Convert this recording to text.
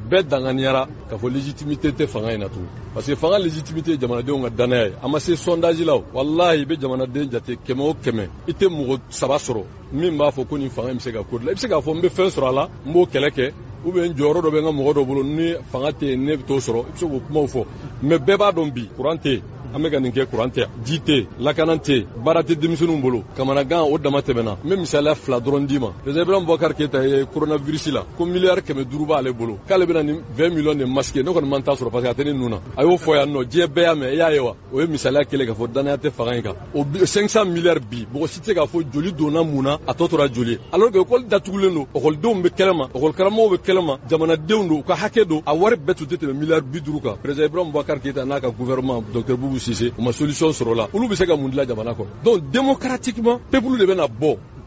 bɛɛ danganiyara k'a fɔ légitimité tɛ fanga in na tugun parce que fanga légitimité ye jamanadenw ka danaya ye a ma se sondage la o walahi i bɛ jamanaden jate 100 o 100 i tɛ mɔgɔ 3 sɔrɔ min b'a fɔ ko nin fanga in bɛ se ka ko dilan i bɛ se k'a fɔ n bɛ fɛn sɔrɔ a la n b'o kɛlɛ kɛ ou bien jɔyɔrɔ dɔ bɛ n ka mɔgɔ dɔ bolo ni fanga tɛ yen ne bɛ t'o sɔrɔ i bɛ se k'o kumaw fɔ mais bɛɛ b'a dɔn bi courant tɛ yen an bɛ ka nin kɛ courant tɛ yan ji tɛ yen lakana tɛ yen baara tɛ denmisɛnninw bolo kamanagan o dama tɛmɛna n bɛ misaliya 2 dɔrɔn d'i ma président Ibrahim Boubacar Keïta ye coronavirus la ko miliyari 500 b'ale bolo k'ale bɛna nin 20 millions de masques ne kɔni man t'a sɔrɔ parce que a tɛ ne nun na a y'o fɔ yan nɔ diɲɛ bɛɛ y'a mɛn i y'a ye wa o ye misaliya kelen k'a fɔ danaya tɛ fanga in kan o 500 miliyari bi mɔgɔ si tɛ se k'a fɔ joli donna mun na a tɔ tora joli alors que école datugulen don écoledenw bɛ kɛlɛ ma école karamɔgɔw bɛ kɛlɛ ma jamanadenw don u ka hakɛ don a wari bɛɛ tun tɛ tɛmɛ miliyari 50 kan président Ibrahim Boubacar Keïta n'a ka gouvernement docteur Boubou Cissé o ma solution sɔrɔ la olu bɛ se ka mun dilan jamana kɔnɔ donc démocratiquement peuple de bɛna bɔ